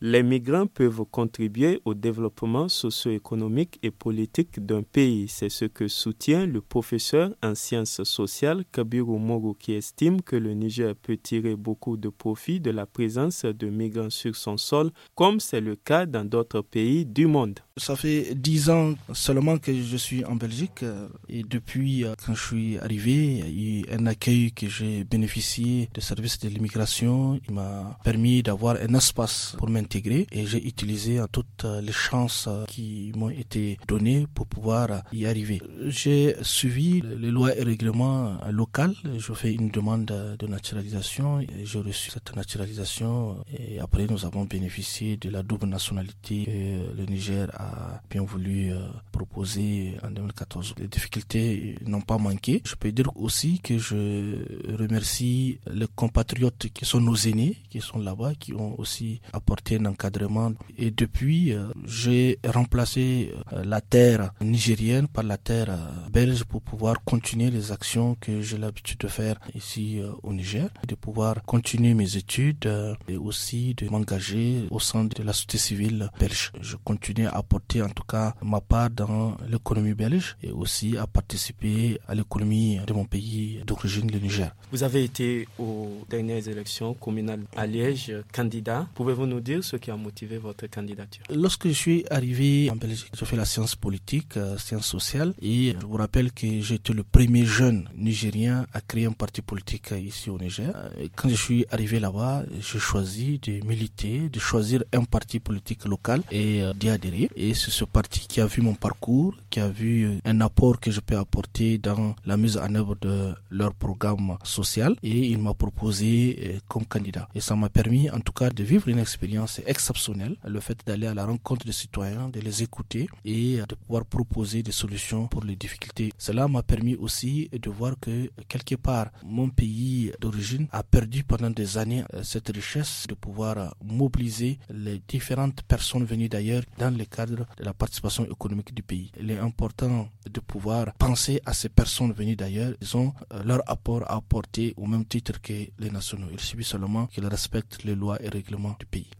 les migrants peuvent contribuer au développement socio-économique et politique d'un pays. C'est ce que soutient le professeur en sciences sociales Kabiru Mogo, qui estime que le Niger peut tirer beaucoup de profit de la présence de migrants sur son sol, comme c'est le cas dans d'autres pays du monde. Ça fait 10 ans seulement que je suis en Belgique et depuis quand je suis arrivé, il y a eu un accueil que j'ai bénéficié du service de l'immigration. Il m'a permis d'avoir un espace pour m'intégrer et j'ai utilisé toutes les chances qui m'ont été données pour pouvoir y arriver. J'ai suivi les lois et règlements locaux. Je fais une demande de naturalisation et j'ai reçu cette naturalisation et après nous avons bénéficié de la double nationalité que le Niger a bien voulu proposer en 2014. Les difficultés n'ont pas manqué. Je peux dire aussi que je remercie les compatriotes qui sont nos aînés, qui sont là-bas, qui ont aussi apporté un encadrement. Et depuis, j'ai remplacé la terre nigérienne par la terre belge pour pouvoir continuer les actions que j'ai l'habitude de faire ici au Niger, de pouvoir continuer mes études et aussi de m'engager au sein de la société civile belge. Je continue à apporter en tout cas ma part dans l'économie belge et aussi à participer à l'économie de mon pays d'origine, le Niger. Vous avez été aux dernières élections communales à Liège candidat. Pouvez-vous nous dire ce qui a motivé votre candidature? Lorsque je suis arrivé en Belgique, j'ai fait la science politique, sciences sociales et je vous rappelle que j'étais le premier jeune Nigérien à créer un parti politique ici au Niger. Quand je suis arrivé là-bas, j'ai choisi de militer, de choisir un parti politique local et d'y adhérer. Et c'est ce parti qui a vu mon parcours, qui a vu un apport que je peux apporter dans la mise en œuvre de leur programme social et il m'a proposé comme candidat. Et ça m'a permis en tout cas de vivre une expérience exceptionnelle, le fait d'aller à la rencontre des citoyens, de les écouter et de pouvoir proposer des solutions pour les difficultés. Cela m'a permis aussi de voir que quelque part mon pays d'origine a perdu pendant des années cette richesse de pouvoir mobiliser les différentes personnes venues d'ailleurs dans le cadre de la participation économique du pays. Il est important de pouvoir penser à ces personnes venues d'ailleurs. Ils ont leur apport à apporter au même titre que les nationaux. Il suffit seulement qu'ils respectent les lois et règlements du pays.